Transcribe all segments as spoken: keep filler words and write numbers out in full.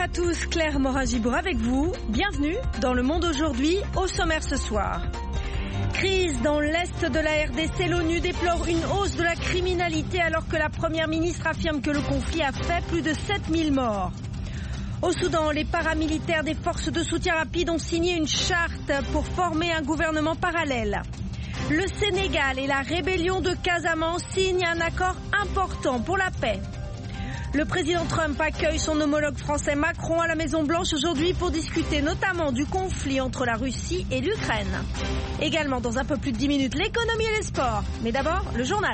tous, Claire Morin-Gibour avec vous. Bienvenue dans Le Monde aujourd'hui, au sommaire ce soir. Crise dans l'est de la R D C, l'ONU déplore une hausse de la criminalité alors que la première ministre affirme que le conflit a fait plus de sept mille morts. Au Soudan, les paramilitaires des forces de soutien rapide ont signé une charte pour former un gouvernement parallèle. Le Sénégal et la rébellion de Casamance signent un accord important pour la paix. Le président Trump accueille son homologue français Macron à la Maison-Blanche aujourd'hui pour discuter notamment du conflit entre la Russie et l'Ukraine. Également dans un peu plus de dix minutes, l'économie et les sports. Mais d'abord, le journal.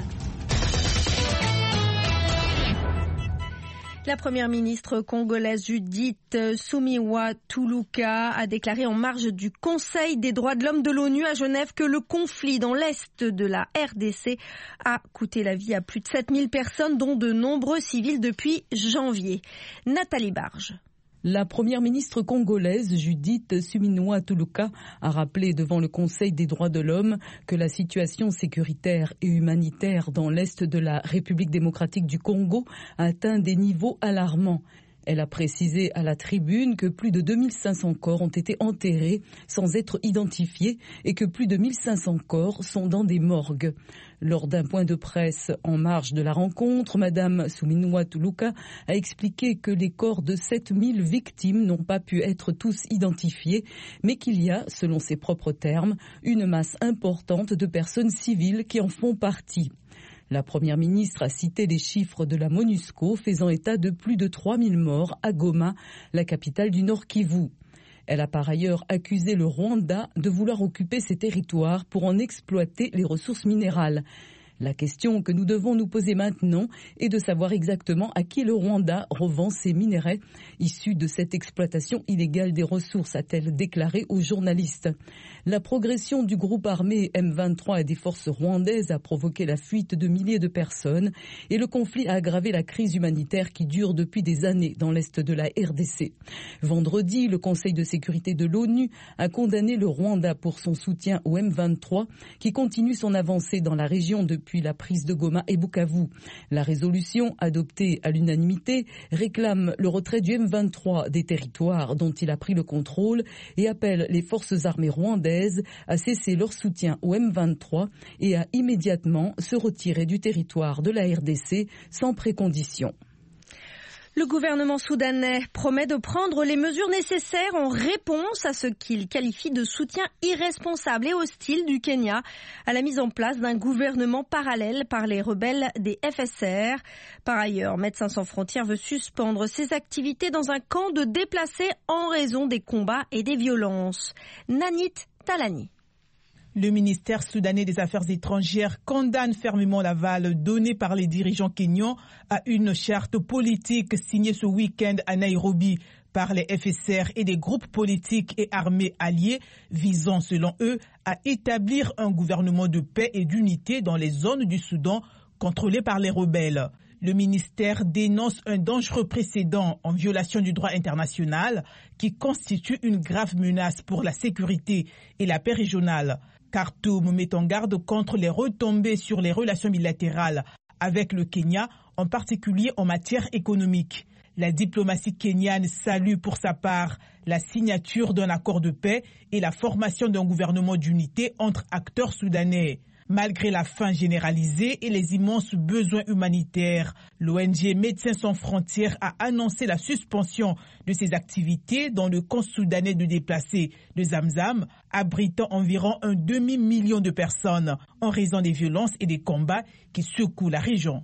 La première ministre congolaise Judith Suminwa Tuluka a déclaré en marge du Conseil des droits de l'homme de l'ONU à Genève que le conflit dans l'est de la R D C a coûté la vie à plus de sept mille personnes, dont de nombreux civils depuis janvier. Nathalie Barge. La première ministre congolaise Judith Suminwa Tuluka a rappelé devant le Conseil des droits de l'homme que la situation sécuritaire et humanitaire dans l'est de la République démocratique du Congo a atteint des niveaux alarmants. Elle a précisé à la tribune que plus de deux mille cinq cents corps ont été enterrés sans être identifiés et que plus de mille cinq cents corps sont dans des morgues. Lors d'un point de presse en marge de la rencontre, Madame Suminwa Tuluka a expliqué que les corps de sept mille victimes n'ont pas pu être tous identifiés, mais qu'il y a, selon ses propres termes, une masse importante de personnes civiles qui en font partie. La première ministre a cité les chiffres de la MONUSCO faisant état de plus de trois mille morts à Goma, la capitale du Nord Kivu. Elle a par ailleurs accusé le Rwanda de vouloir occuper ces territoires pour en exploiter les ressources minérales. La question que nous devons nous poser maintenant est de savoir exactement à qui le Rwanda revend ces minerais issus de cette exploitation illégale des ressources, a-t-elle déclaré aux journalistes. La progression du groupe armé M vingt-trois et des forces rwandaises a provoqué la fuite de milliers de personnes et le conflit a aggravé la crise humanitaire qui dure depuis des années dans l'est de la R D C. Vendredi, le Conseil de sécurité de l'ONU a condamné le Rwanda pour son soutien au M vingt-trois qui continue son avancée dans la région depuis Depuis la prise de Goma et Bukavu. La résolution, adoptée à l'unanimité, réclame le retrait du M vingt-trois des territoires dont il a pris le contrôle et appelle les forces armées rwandaises à cesser leur soutien au M vingt-trois et à immédiatement se retirer du territoire de la R D C sans précondition. Le gouvernement soudanais promet de prendre les mesures nécessaires en réponse à ce qu'il qualifie de soutien irresponsable et hostile du Kenya à la mise en place d'un gouvernement parallèle par les rebelles des F S R. Par ailleurs, Médecins sans frontières veut suspendre ses activités dans un camp de déplacés en raison des combats et des violences. Nanit Talani. Le ministère soudanais des Affaires étrangères condamne fermement l'aval donné par les dirigeants kenyans à une charte politique signée ce week-end à Nairobi par les F S R et des groupes politiques et armés alliés visant, selon eux, à établir un gouvernement de paix et d'unité dans les zones du Soudan contrôlées par les rebelles. Le ministère dénonce un dangereux précédent en violation du droit international qui constitue une grave menace pour la sécurité et la paix régionale. Khartoum met en garde contre les retombées sur les relations bilatérales avec le Kenya, en particulier en matière économique. La diplomatie kenyane salue pour sa part la signature d'un accord de paix et la formation d'un gouvernement d'unité entre acteurs soudanais. Malgré la faim généralisée et les immenses besoins humanitaires, l'O N G Médecins sans frontières a annoncé la suspension de ses activités dans le camp soudanais de déplacés de Zamzam, abritant environ un demi-million de personnes en raison des violences et des combats qui secouent la région.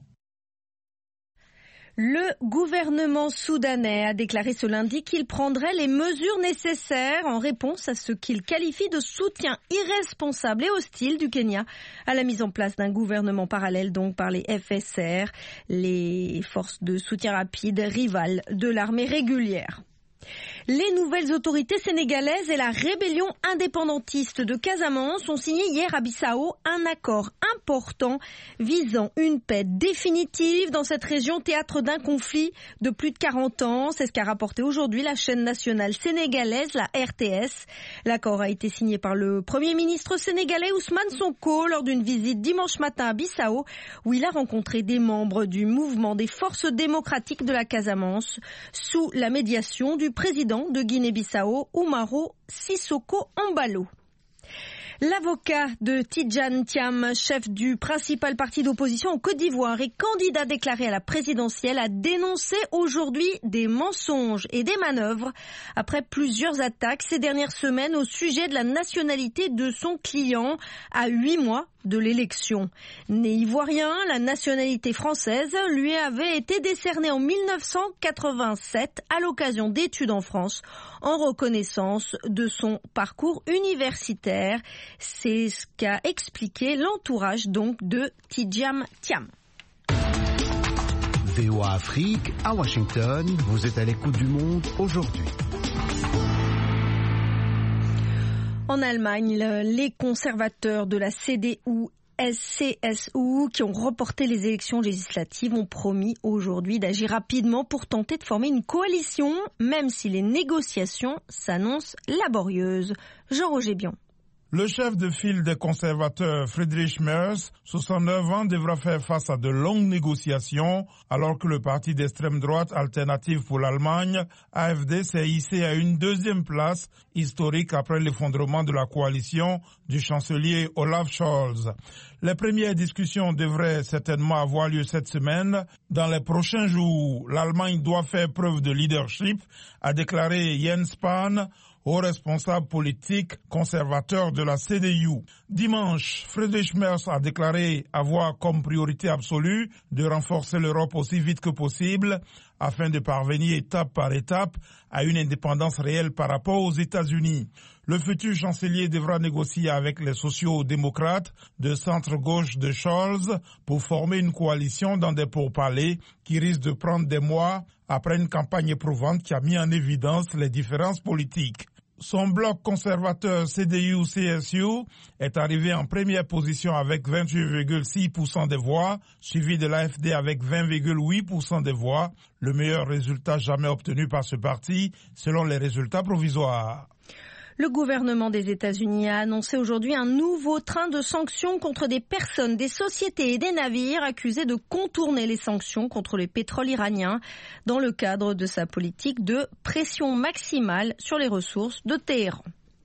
Le gouvernement soudanais a déclaré ce lundi qu'il prendrait les mesures nécessaires en réponse à ce qu'il qualifie de soutien irresponsable et hostile du Kenya à la mise en place d'un gouvernement parallèle donc par les F S R, les forces de soutien rapide rivales de l'armée régulière. Les nouvelles autorités sénégalaises et la rébellion indépendantiste de Casamance ont signé hier à Bissau un accord important visant une paix définitive dans cette région théâtre d'un conflit de plus de quarante ans. C'est ce qu'a rapporté aujourd'hui la chaîne nationale sénégalaise, la R T S. L'accord a été signé par le Premier ministre sénégalais Ousmane Sonko lors d'une visite dimanche matin à Bissau où il a rencontré des membres du mouvement des forces démocratiques de la Casamance sous la médiation du président de Guinée-Bissau, Umaro Sissoko Embalo. L'avocat de Tidjane Thiam, chef du principal parti d'opposition en Côte d'Ivoire et candidat déclaré à la présidentielle, a dénoncé aujourd'hui des mensonges et des manœuvres après plusieurs attaques ces dernières semaines au sujet de la nationalité de son client à huit mois de l'élection. Né ivoirien, la nationalité française lui avait été décernée en mille neuf cent quatre-vingt-sept à l'occasion d'études en France en reconnaissance de son parcours universitaire. C'est ce qu'a expliqué l'entourage donc de Tidjane Thiam. V O A Afrique, à Washington, vous êtes à l'écoute du monde aujourd'hui. En Allemagne, les conservateurs de la C D U C S U qui ont reporté les élections législatives ont promis aujourd'hui d'agir rapidement pour tenter de former une coalition, même si les négociations s'annoncent laborieuses. Jean-Roger Bion. Le chef de file des conservateurs, Friedrich Merz, soixante-neuf ans, devra faire face à de longues négociations alors que le parti d'extrême droite Alternative pour l'Allemagne, A F D, s'est hissé à une deuxième place historique après l'effondrement de la coalition du chancelier Olaf Scholz. Les premières discussions devraient certainement avoir lieu cette semaine. Dans les prochains jours, l'Allemagne doit faire preuve de leadership, a déclaré Jens Spahn, haut responsable politique conservateur de la C D U. Dimanche, Friedrich Merz a déclaré avoir comme priorité absolue de renforcer l'Europe aussi vite que possible afin de parvenir étape par étape à une indépendance réelle par rapport aux États-Unis. Le futur chancelier devra négocier avec les sociaux-démocrates de centre-gauche de Scholz pour former une coalition dans des pourparlers qui risquent de prendre des mois après une campagne éprouvante qui a mis en évidence les différences politiques. Son bloc conservateur C D U C S U est arrivé en première position avec vingt-huit virgule six pour cent des voix, suivi de l'A F D avec vingt virgule huit pour cent des voix, le meilleur résultat jamais obtenu par ce parti selon les résultats provisoires. Le gouvernement des États-Unis a annoncé aujourd'hui un nouveau train de sanctions contre des personnes, des sociétés et des navires accusés de contourner les sanctions contre le pétrole iranien dans le cadre de sa politique de pression maximale sur les ressources de Téhéran.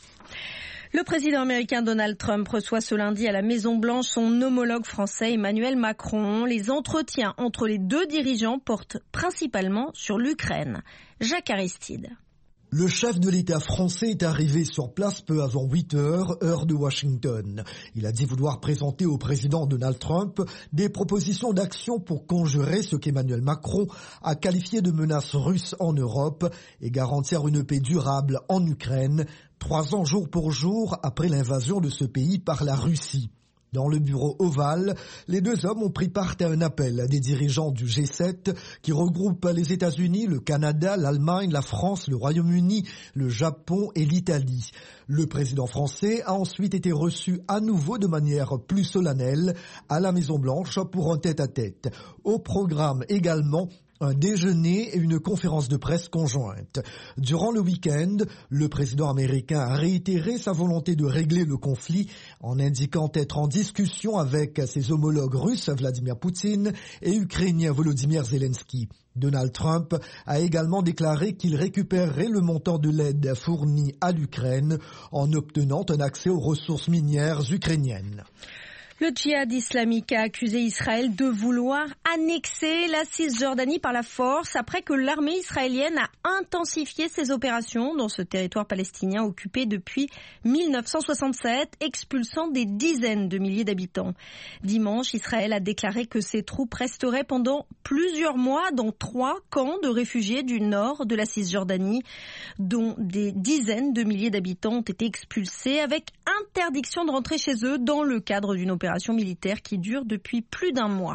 Le président américain Donald Trump reçoit ce lundi à la Maison-Blanche son homologue français Emmanuel Macron. Les entretiens entre les deux dirigeants portent principalement sur l'Ukraine. Jacques Aristide. Le chef de l'État français est arrivé sur place peu avant huit heures, heure de Washington. Il a dit vouloir présenter au président Donald Trump des propositions d'action pour conjurer ce qu'Emmanuel Macron a qualifié de menace russe en Europe et garantir une paix durable en Ukraine, trois ans jour pour jour après l'invasion de ce pays par la Russie. Dans le bureau ovale, les deux hommes ont pris part à un appel des dirigeants du G sept qui regroupe les États-Unis, le Canada, l'Allemagne, la France, le Royaume-Uni, le Japon et l'Italie. Le président français a ensuite été reçu à nouveau de manière plus solennelle à la Maison-Blanche pour un tête-à-tête. Au programme également un déjeuner et une conférence de presse conjointe. Durant le week-end, le président américain a réitéré sa volonté de régler le conflit en indiquant être en discussion avec ses homologues russes Vladimir Poutine et ukrainien Volodymyr Zelensky. Donald Trump a également déclaré qu'il récupérerait le montant de l'aide fournie à l'Ukraine en obtenant un accès aux ressources minières ukrainiennes. Le djihad islamique a accusé Israël de vouloir annexer la Cisjordanie par la force après que l'armée israélienne a intensifié ses opérations dans ce territoire palestinien occupé depuis mille neuf cent soixante-sept, expulsant des dizaines de milliers d'habitants. Dimanche, Israël a déclaré que ses troupes resteraient pendant plusieurs mois dans trois camps de réfugiés du nord de la Cisjordanie, dont des dizaines de milliers d'habitants ont été expulsés avec interdiction de rentrer chez eux dans le cadre d'une opération militaire qui dure depuis plus d'un mois.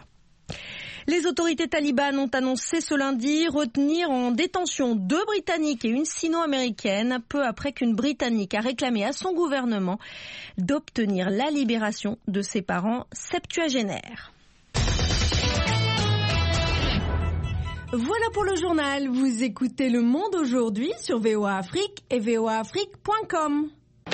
Les autorités talibanes ont annoncé ce lundi retenir en détention deux Britanniques et une Sino-américaine, peu après qu'une Britannique a réclamé à son gouvernement d'obtenir la libération de ses parents septuagénaires. Voilà pour le journal. Vous écoutez Le Monde aujourd'hui sur V O A Afrique et v o a afrique point com.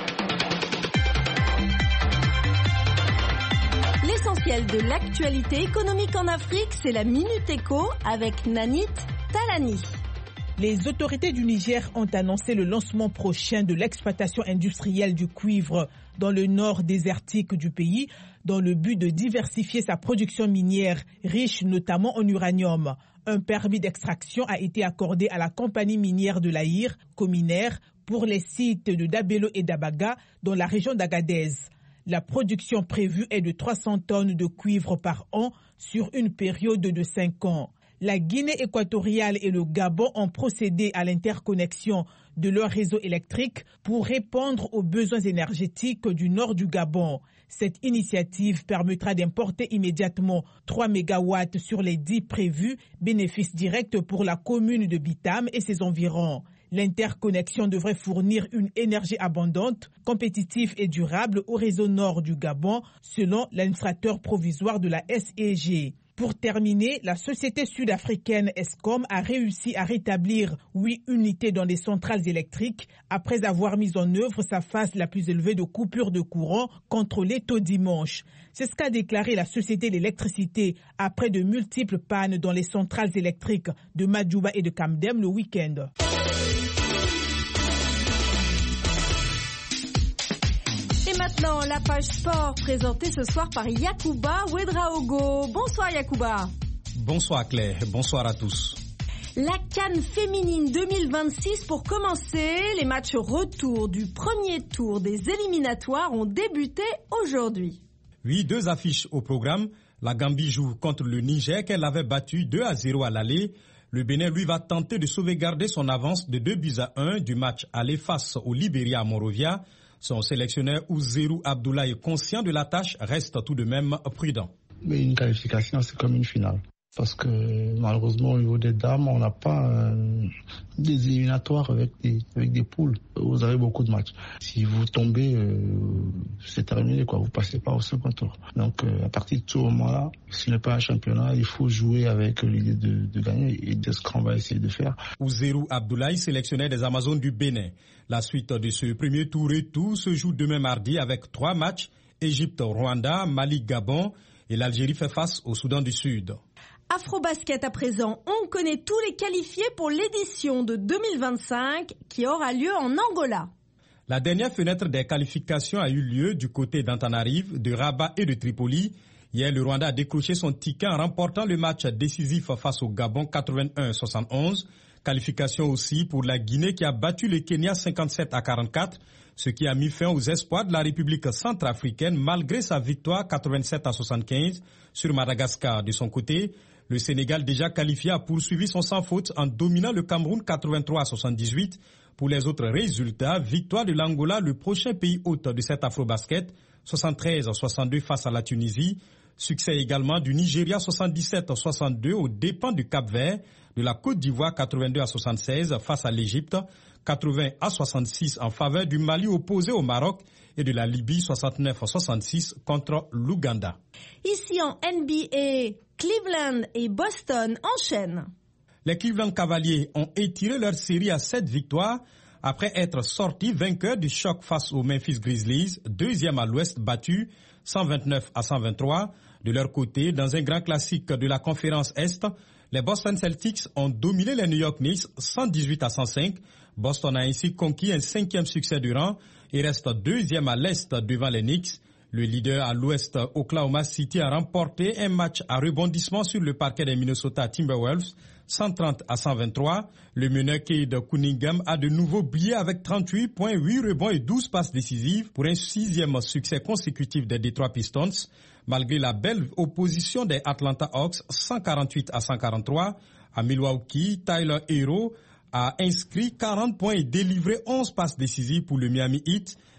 L'essentiel de l'actualité économique en Afrique, c'est la Minute Éco avec Nanit Talani. Les autorités du Niger ont annoncé le lancement prochain de l'exploitation industrielle du cuivre dans le nord désertique du pays, dans le but de diversifier sa production minière, riche notamment en uranium. Un permis d'extraction a été accordé à la compagnie minière de l'Aïr, Cominair, pour les sites de Dabelo et d'Abaga dans la région d'Agadez. La production prévue est de trois cents tonnes de cuivre par an sur une période de cinq ans. La Guinée équatoriale et le Gabon ont procédé à l'interconnexion de leur réseau électrique pour répondre aux besoins énergétiques du nord du Gabon. Cette initiative permettra d'importer immédiatement trois mégawatts sur les dix prévus, bénéfice direct pour la commune de Bitam et ses environs. L'interconnexion devrait fournir une énergie abondante, compétitive et durable au réseau nord du Gabon, selon l'administrateur provisoire de la S E G. Pour terminer, la société sud-africaine Eskom a réussi à rétablir huit unités dans les centrales électriques après avoir mis en œuvre sa phase la plus élevée de coupure de courant contrôlée tôt dimanche. C'est ce qu'a déclaré la société d'électricité après de multiples pannes dans les centrales électriques de Madjouba et de Kamdem le week-end. Et maintenant, la page sport présentée ce soir par Yacouba Ouedraogo. Bonsoir Yacouba. Bonsoir Claire, bonsoir à tous. La CAN féminine deux mille vingt-six pour commencer. Les matchs retour du premier tour des éliminatoires ont débuté aujourd'hui. Oui, deux affiches au programme. La Gambie joue contre le Niger qu'elle avait battu deux à zéro à l'aller. Le Bénin, lui, va tenter de sauvegarder son avance de deux buts à un du match aller face au Libéria à Monrovia. Son sélectionneur Ouzérou Abdoulaye, conscient de la tâche, reste tout de même prudent. Mais une qualification, c'est comme une finale. Parce que malheureusement, au niveau des dames, on n'a pas euh, des éliminatoires avec des, avec des poules. Vous avez beaucoup de matchs. Si vous tombez, euh, c'est terminé, quoi. Vous passez pas au second tour. Donc, euh, à partir de ce moment-là, ce n'est pas un championnat, il faut jouer avec l'idée de, de gagner et de ce qu'on va essayer de faire. Ouzérou Abdoulaye, sélectionneur des Amazones du Bénin. La suite de ce premier tour et tout se joue demain mardi avec trois matchs. Égypte, Rwanda, Mali, Gabon et l'Algérie fait face au Soudan du Sud. Afrobasket à présent, on connaît tous les qualifiés pour l'édition de deux mille vingt-cinq qui aura lieu en Angola. La dernière fenêtre des qualifications a eu lieu du côté d'Antananarive, de Rabat et de Tripoli. Hier, le Rwanda a décroché son ticket en remportant le match décisif face au Gabon quatre-vingt-un à soixante et onze. Qualification aussi pour la Guinée qui a battu le Kenya cinquante-sept à quarante-quatre, ce qui a mis fin aux espoirs de la République centrafricaine malgré sa victoire quatre-vingt-sept à soixante-quinze sur Madagascar. De son côté, le Sénégal déjà qualifié a poursuivi son sans faute en dominant le Cameroun quatre-vingt-trois à soixante-dix-huit. Pour les autres résultats, victoire de l'Angola, le prochain pays hôte de cet Afrobasket, soixante-treize à soixante-deux face à la Tunisie. Succès également du Nigeria soixante-dix-sept à soixante-deux aux dépens du Cap-Vert, de la Côte d'Ivoire quatre-vingt-deux à soixante-seize face à l'Égypte, quatre-vingts à soixante-six en faveur du Mali opposé au Maroc et de la Libye soixante-neuf à soixante-six contre l'Ouganda. Ici en N B A, Cleveland et Boston enchaînent. Les Cleveland Cavaliers ont étiré leur série à sept victoires après être sortis vainqueurs du choc face aux Memphis Grizzlies, deuxième à l'Ouest battu cent vingt-neuf à cent vingt-trois. De leur côté, dans un grand classique de la conférence Est, les Boston Celtics ont dominé les New York Knicks cent dix-huit à cent cinq. Boston a ainsi conquis un cinquième succès du rang et reste deuxième à l'Est devant les Knicks. Le leader à l'Ouest, Oklahoma City, a remporté un match à rebondissement sur le parquet des Minnesota Timberwolves, cent trente à cent vingt-trois. Le meneur Cade Cunningham a de nouveau brillé avec trente-huit points, huit rebonds et douze passes décisives pour un sixième succès consécutif des Detroit Pistons. Malgré la belle opposition des Atlanta Hawks, cent quarante-huit à cent quarante-trois, à Milwaukee, Tyler Herro a inscrit quarante points et délivré onze passes décisives pour le Miami Heat.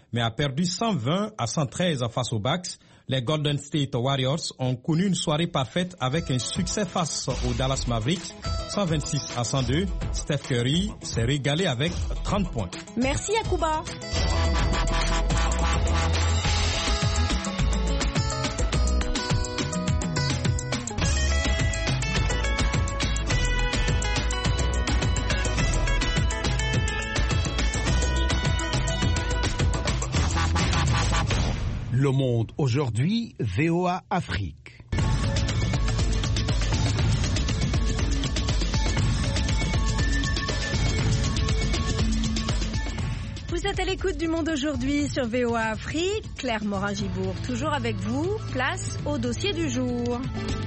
mais a perdu cent vingt à cent treize face aux Bucks. Les Golden State Warriors ont connu une soirée parfaite avec un succès face aux Dallas Mavericks, cent vingt-six à cent deux. Steph Curry s'est régalé avec trente points. Merci Yacouba. Le Monde aujourd'hui, V O A Afrique. Vous êtes à l'écoute du Monde aujourd'hui sur V O A Afrique. Claire Morin-Gibourg, toujours avec vous. Place au dossier du jour.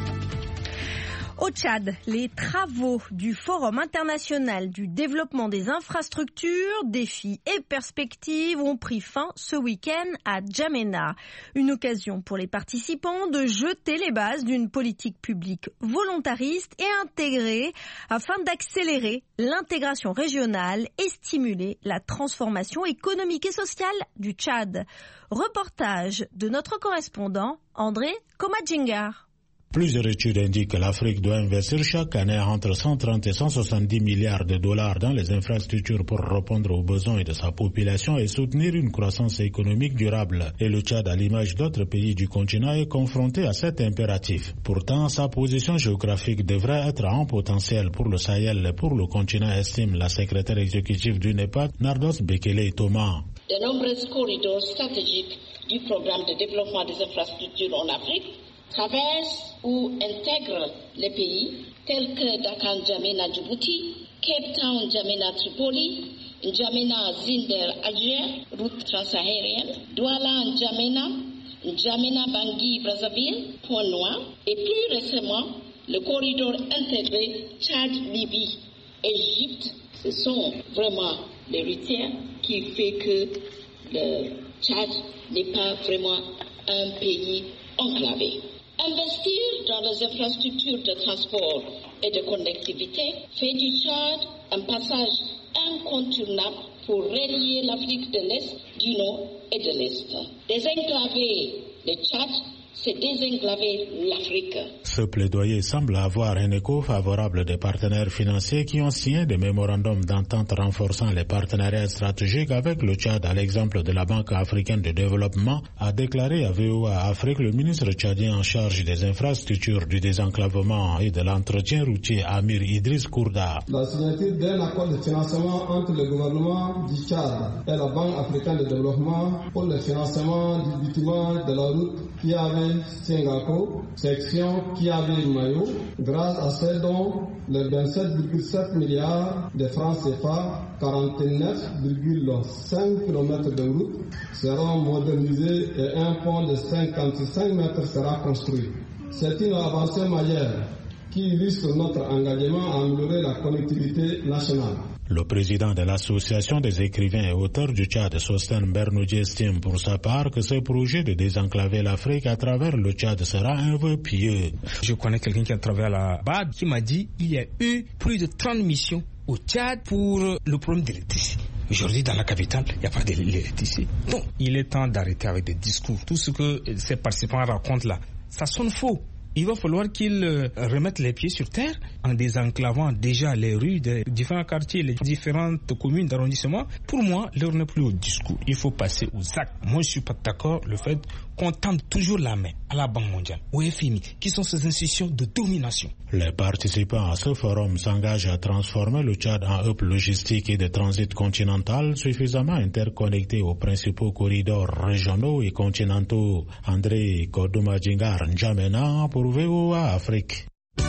Au Tchad, les travaux du Forum international du développement des infrastructures, défis et perspectives ont pris fin ce week-end à N'Djamena. Une occasion pour les participants de jeter les bases d'une politique publique volontariste et intégrée afin d'accélérer l'intégration régionale et stimuler la transformation économique et sociale du Tchad. Reportage de notre correspondant André Komadjingar. Plusieurs études indiquent que l'Afrique doit investir chaque année entre cent trente et cent soixante-dix milliards de dollars dans les infrastructures pour répondre aux besoins de sa population et soutenir une croissance économique durable. Et le Tchad, à l'image d'autres pays du continent, est confronté à cet impératif. Pourtant, sa position géographique devrait être en potentiel pour le Sahel et pour le continent, estime la secrétaire exécutive du NEPAD, Nardos Bekele Thomas. De nombreux corridors stratégiques du programme de développement des infrastructures en Afrique traversent ou intègrent les pays tels que Dakar N'Djamena Djibouti, Cape Town N'Djamena Tripoli, N'Djamena Zinder Alger, route transsaharienne, Douala N'Djamena, N'Djamena Bangui Brazzaville, Point Noir, et plus récemment le corridor intégré Tchad-Libye, Égypte. Ce sont vraiment les routières qui fait que le Tchad n'est pas vraiment un pays enclavé. Investir dans les infrastructures de transport et de connectivité fait du Tchad un passage incontournable pour relier l'Afrique de l'Est, du Nord et de l'Est. Désenclaver le Tchad, c'est désenclaver l'Afrique. Ce plaidoyer semble avoir un écho favorable des partenaires financiers qui ont signé des mémorandums d'entente renforçant les partenariats stratégiques avec le Tchad, à l'exemple de la Banque africaine de développement, a déclaré à V O A Afrique le ministre tchadien en charge des infrastructures, du désenclavement et de l'entretien routier, Amir Idriss Kourda. La signature d'un accord de financement entre le gouvernement du Tchad et la Banque africaine de développement pour le financement du bâtiment de la route qui avait Singapore, section Kiavé-Mayo, grâce à ces dons, les vingt-sept virgule sept milliards de francs C F A, quarante-neuf virgule cinq kilomètres de route seront modernisés et un pont de cinquante-cinq mètres sera construit. C'est une avancée majeure qui illustre notre engagement à améliorer la connectivité nationale. Le président de l'association des écrivains et auteurs du Tchad, Sosten Bernoudji, estime pour sa part que ce projet de désenclaver l'Afrique à travers le Tchad sera un vœu pieux. Je connais quelqu'un qui a travaillé à la B A D qui m'a dit qu'il y a eu plus de trente missions au Tchad pour le problème de l'électricité. Aujourd'hui, dans la capitale, il n'y a pas d'électricité. Donc, il est temps d'arrêter avec des discours. Tout ce que ces participants racontent là, ça sonne faux. Il va falloir qu'ils remettent les pieds sur terre en désenclavant déjà les rues des différents quartiers, les différentes communes d'arrondissement. Pour moi, l'heure n'est plus au discours. Il faut passer aux actes. Moi, je ne suis pas d'accord le fait qu'on tende toujours la main à la Banque mondiale, au F M I, qui sont ces institutions de domination. Les participants à ce forum s'engagent à transformer le Tchad en hub logistique et de transit continental suffisamment interconnecté aux principaux corridors régionaux et continentaux. André Komadjingar, N'Djamena pour V O A Afrique. V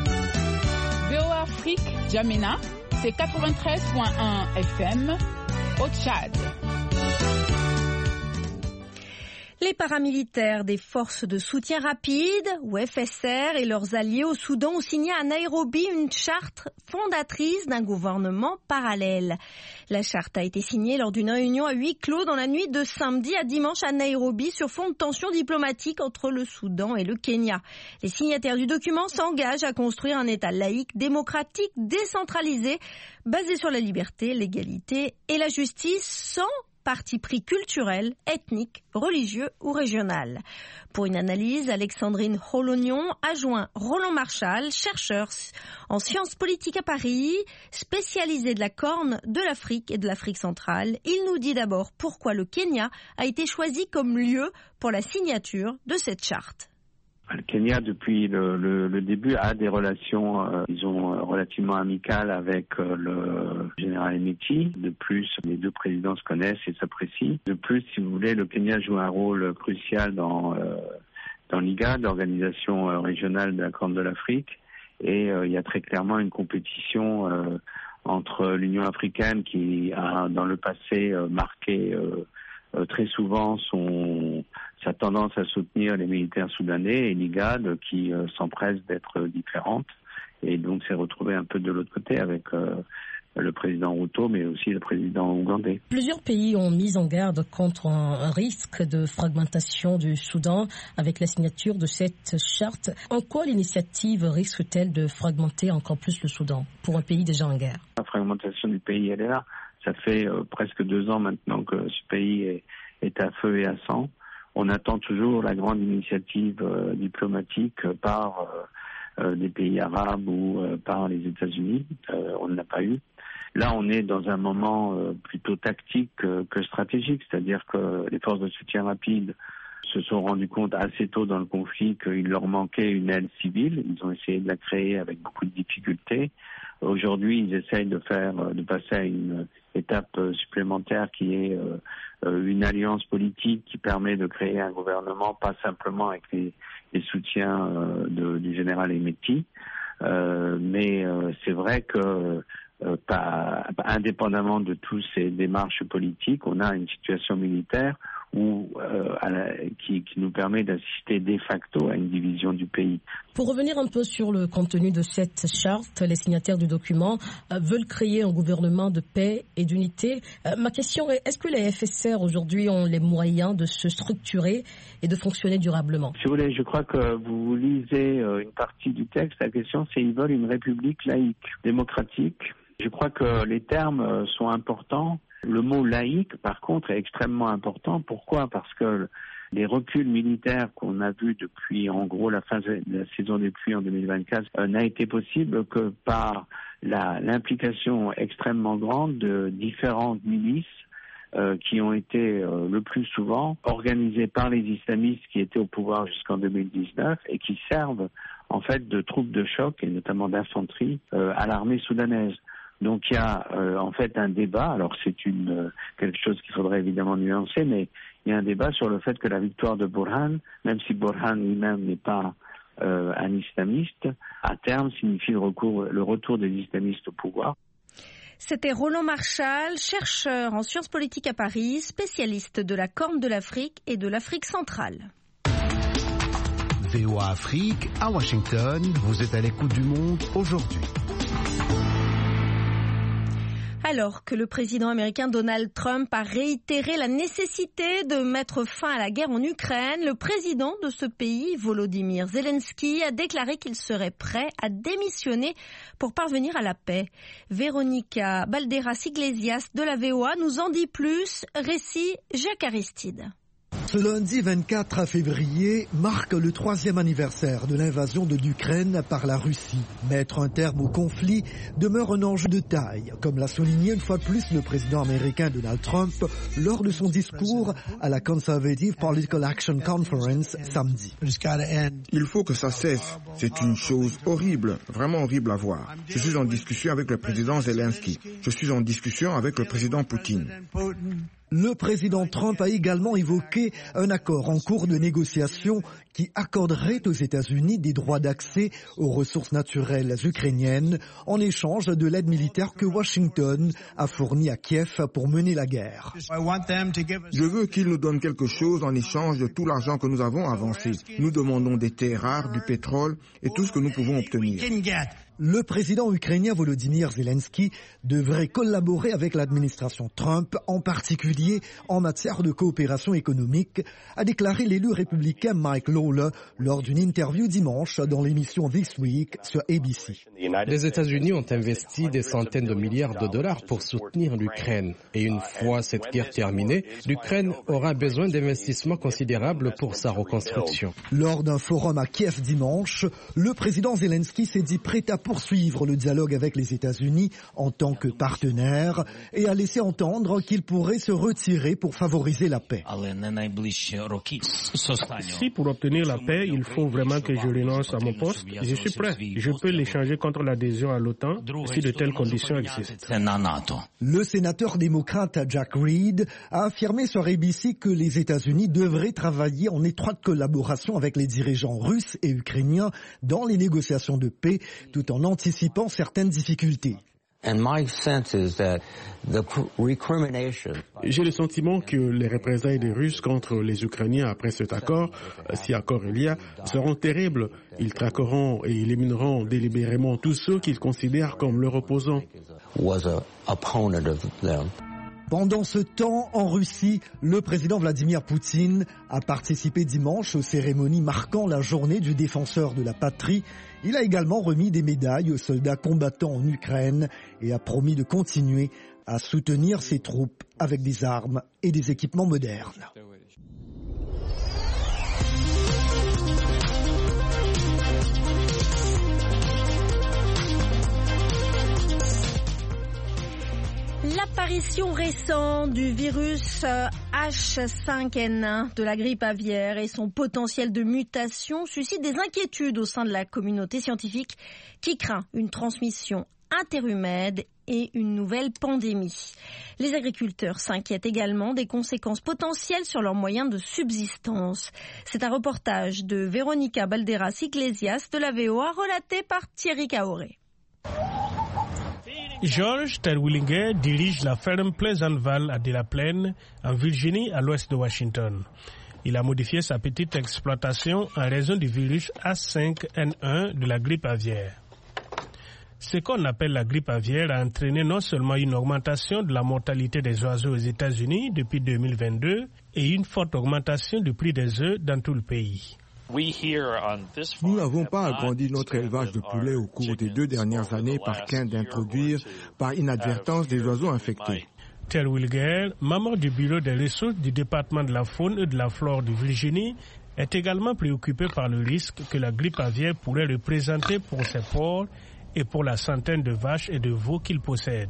O A Afrique, N'Djamena, c'est quatre-vingt-treize virgule un F M au Tchad. Les paramilitaires des forces de soutien rapide, ou F S R, et leurs alliés au Soudan ont signé à Nairobi une charte fondatrice d'un gouvernement parallèle. La charte a été signée lors d'une réunion à huis clos dans la nuit de samedi à dimanche à Nairobi sur fond de tensions diplomatiques entre le Soudan et le Kenya. Les signataires du document s'engagent à construire un État laïque, démocratique, décentralisé, basé sur la liberté, l'égalité et la justice sans parti pris culturel, ethnique, religieux ou régional. Pour une analyse, Alexandrine Holognon a joint Roland Marchal, chercheur en sciences politiques à Paris, spécialisé de la Corne, de l'Afrique et de l'Afrique centrale. Il nous dit d'abord pourquoi le Kenya a été choisi comme lieu pour la signature de cette charte. Le Kenya, depuis le, le, le début, a des relations, euh, disons, relativement amicales avec euh, le général Emeti. De plus, les deux présidents se connaissent et s'apprécient. De plus, si vous voulez, le Kenya joue un rôle crucial dans, euh, dans l'I G A D, l'organisation euh, régionale de la Corne de l'Afrique. Et euh, il y a très clairement une compétition euh, entre l'Union africaine qui a, dans le passé, euh, marqué euh, euh, très souvent son... sa tendance à soutenir les militaires soudanais et l'I G A D qui euh, s'empresse d'être différente et donc s'est retrouvé un peu de l'autre côté avec euh, le président Ruto mais aussi le président ougandais. Plusieurs pays ont mis en garde contre un risque de fragmentation du Soudan avec la signature de cette charte. En quoi l'initiative risque-t-elle de fragmenter encore plus le Soudan pour un pays déjà en guerre? La fragmentation du pays, elle est là. Ça fait euh, presque deux ans maintenant que ce pays est, est à feu et à sang. On attend toujours la grande initiative euh, diplomatique par euh, euh, des pays arabes ou euh, par les États-Unis. Euh, on ne l'a pas eu. Là, on est dans un moment euh, plutôt tactique euh, que stratégique, c'est-à-dire que les forces de soutien rapide se sont rendues compte assez tôt dans le conflit qu'il leur manquait une aile civile. Ils ont essayé de la créer avec beaucoup de difficultés. Aujourd'hui, ils essayent de faire, de passer à une étape supplémentaire qui est euh, une alliance politique qui permet de créer un gouvernement, pas simplement avec les, les soutiens euh, de, du général Emeti. Euh, mais euh, c'est vrai que euh, pas, indépendamment de toutes ces démarches politiques, on a une situation militaire où, euh, à la, qui, qui nous permet d'assister de facto à une division du pays. Pour revenir un peu sur le contenu de cette charte, les signataires du document euh, veulent créer un gouvernement de paix et d'unité. Euh, ma question est, est-ce que les F S R aujourd'hui ont les moyens de se structurer et de fonctionner durablement? Si vous voulez, je crois que vous lisez euh, une partie du texte. La question, c'est ils veulent une république laïque, démocratique. Je crois que les termes euh, sont importants. Le mot laïque, par contre, est extrêmement important. Pourquoi? Parce que les reculs militaires qu'on a vus depuis, en gros, la fin de la saison des pluies en deux mille vingt-quatre euh, n'a été possible que par la, l'implication extrêmement grande de différentes milices euh, qui ont été euh, le plus souvent organisées par les islamistes qui étaient au pouvoir jusqu'en deux mille dix-neuf et qui servent en fait de troupes de choc et notamment d'infanterie euh, à l'armée soudanaise. Donc il y a euh, en fait un débat, alors c'est une euh, quelque chose qu'il faudrait évidemment nuancer, mais il y a un débat sur le fait que la victoire de Burhan, même si Burhan lui-même n'est pas euh, un islamiste, à terme signifie le, recours, le retour des islamistes au pouvoir. C'était Roland Marchal, chercheur en sciences politiques à Paris, spécialiste de la Corne de l'Afrique et de l'Afrique centrale. V O A Afrique, à Washington, vous êtes à l'écoute du monde aujourd'hui. Alors que le président américain Donald Trump a réitéré la nécessité de mettre fin à la guerre en Ukraine, le président de ce pays, Volodymyr Zelensky, a déclaré qu'il serait prêt à démissionner pour parvenir à la paix. Véronica Balderas-Iglesias de la V O A nous en dit plus. Récit Jacques Aristide. Ce lundi vingt-quatre février marque le troisième anniversaire de l'invasion de l'Ukraine par la Russie. Mettre un terme au conflit demeure un enjeu de taille, comme l'a souligné une fois de plus le président américain Donald Trump lors de son discours à la Conservative Political Action Conference samedi. Il faut que ça cesse. C'est une chose horrible, vraiment horrible à voir. Je suis en discussion avec le président Zelensky. Je suis en discussion avec le président Poutine. Le président Trump a également évoqué un accord en cours de négociation qui accorderait aux États-Unis des droits d'accès aux ressources naturelles ukrainiennes en échange de l'aide militaire que Washington a fournie à Kiev pour mener la guerre. Je veux qu'ils nous donnent quelque chose en échange de tout l'argent que nous avons avancé. Nous demandons des terres rares, du pétrole et tout ce que nous pouvons obtenir. Le président ukrainien Volodymyr Zelensky devrait collaborer avec l'administration Trump, en particulier en matière de coopération économique, a déclaré l'élu républicain Mike Lawler lors d'une interview dimanche dans l'émission This Week sur A B C. Les États-Unis ont investi des centaines de milliards de dollars pour soutenir l'Ukraine. Et une fois cette guerre terminée, l'Ukraine aura besoin d'investissements considérables pour sa reconstruction. Lors d'un forum à Kiev dimanche, le président Zelensky s'est dit prêt à poursuivre le dialogue avec les États-Unis en tant que partenaire et a laissé entendre qu'il pourrait se retirer pour favoriser la paix. Si pour obtenir la paix, il faut vraiment que je renonce à mon poste, je suis prêt. Je peux l'échanger contre l'adhésion à l'OTAN si de telles conditions existent. Le sénateur démocrate Jack Reed a affirmé sur A B C que les États-Unis devraient travailler en étroite collaboration avec les dirigeants russes et ukrainiens dans les négociations de paix, tout en anticipant certaines difficultés. J'ai le sentiment que les représailles des Russes contre les Ukrainiens après cet accord, si accord il y a, seront terribles. Ils traqueront et élimineront délibérément tous ceux qu'ils considèrent comme leurs opposants. Pendant ce temps, en Russie, le président Vladimir Poutine a participé dimanche aux cérémonies marquant la journée du défenseur de la patrie. Il a également remis des médailles aux soldats combattants en Ukraine et a promis de continuer à soutenir ses troupes avec des armes et des équipements modernes. L'apparition récente du virus H cinq N un de la grippe aviaire et son potentiel de mutation suscite des inquiétudes au sein de la communauté scientifique qui craint une transmission interhumaine et une nouvelle pandémie. Les agriculteurs s'inquiètent également des conséquences potentielles sur leurs moyens de subsistance. C'est un reportage de Véronica Balderas Iglesias de la V O A relaté par Thierry Kaoré. George Terwillinger dirige la ferme Pleasant Valley à De la Plaine, en Virginie, à l'ouest de Washington. Il a modifié sa petite exploitation en raison du virus H cinq N un de la grippe aviaire. Ce qu'on appelle la grippe aviaire a entraîné non seulement une augmentation de la mortalité des oiseaux aux États-Unis depuis deux mille vingt-deux et une forte augmentation du prix des œufs dans tout le pays. Nous n'avons pas agrandi notre élevage de poulets au cours des deux dernières années par crainte d'introduire par inadvertance des oiseaux infectés. Terwilliger, membre du bureau des ressources du département de la faune et de la flore de Virginie, est également préoccupé par le risque que la grippe aviaire pourrait représenter pour ses porcs et pour la centaine de vaches et de veaux qu'il possède.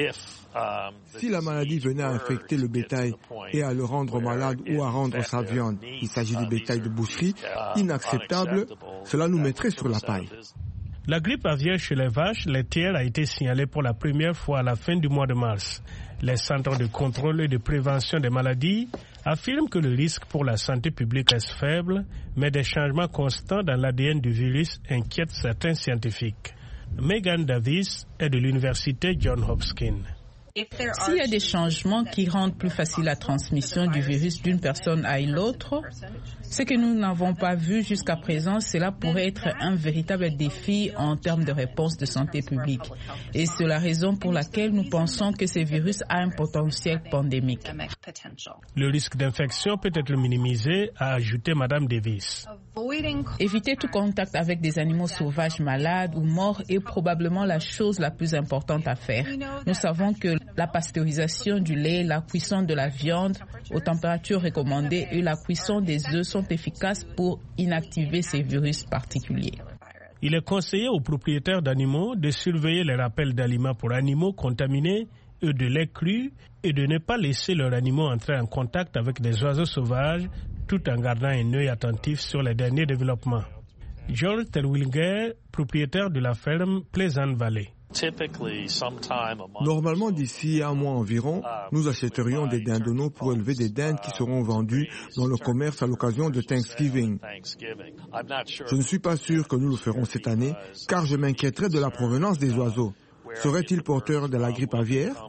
Si la maladie venait à infecter le bétail et à le rendre malade ou à rendre sa viande, il s'agit du bétail de boucherie, inacceptable, cela nous mettrait sur la paille. La grippe aviaire chez les vaches laitières a été signalée pour la première fois à la fin du mois de mars. Les centres de contrôle et de prévention des maladies affirment que le risque pour la santé publique est faible, mais des changements constants dans l'A D N du virus inquiètent certains scientifiques. Megan Davis est de l'université Johns Hopkins. S'il y a des changements qui rendent plus facile la transmission du virus d'une personne à l'autre, ce que nous n'avons pas vu jusqu'à présent, cela pourrait être un véritable défi en termes de réponse de santé publique. Et c'est la raison pour laquelle nous pensons que ce virus a un potentiel pandémique. Le risque d'infection peut être minimisé, a ajouté Madame Davis. Éviter tout contact avec des animaux sauvages malades ou morts est probablement la chose la plus importante à faire. Nous savons que la pasteurisation du lait, la cuisson de la viande aux températures recommandées et la cuisson des œufs sont efficaces pour inactiver ces virus particuliers. Il est conseillé aux propriétaires d'animaux de surveiller les rappels d'aliments pour animaux contaminés et de lait cru et de ne pas laisser leurs animaux entrer en contact avec des oiseaux sauvages tout en gardant un œil attentif sur les derniers développements. George Terwillinger, propriétaire de la ferme Pleasant Valley. Normalement, d'ici un mois environ, nous achèterions des dindonneaux pour élever des dindes qui seront vendues dans le commerce à l'occasion de Thanksgiving. Je ne suis pas sûr que nous le ferons cette année, car je m'inquiéterais de la provenance des oiseaux. Seraient-ils porteurs de la grippe aviaire?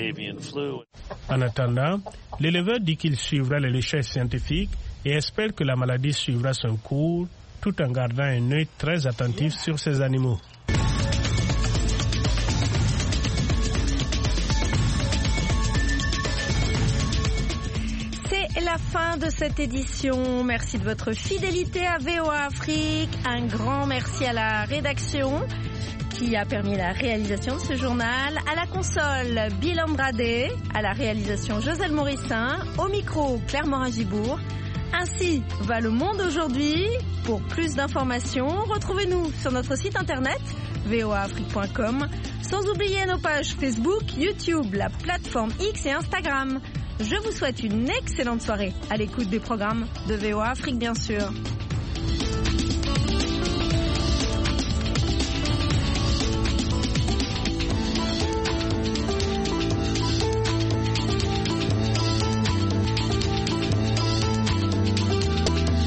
En attendant, l'éleveur dit qu'il suivra les recherches scientifiques et espère que la maladie suivra son cours, tout en gardant un œil très attentif sur ces animaux. fin de cette édition. Merci de votre fidélité à V O A Afrique. Un grand merci à la rédaction qui a permis la réalisation de ce journal. À la console, Bill Andrade. À la réalisation, Joselle Morissin. Au micro, Claire Morin-Gibourg. Ainsi va le monde aujourd'hui. Pour plus d'informations, retrouvez-nous sur notre site internet v o a afrique point com. Sans oublier nos pages Facebook, YouTube, la plateforme X et Instagram. Je vous souhaite une excellente soirée à l'écoute des programmes de V O A Afrique, bien sûr.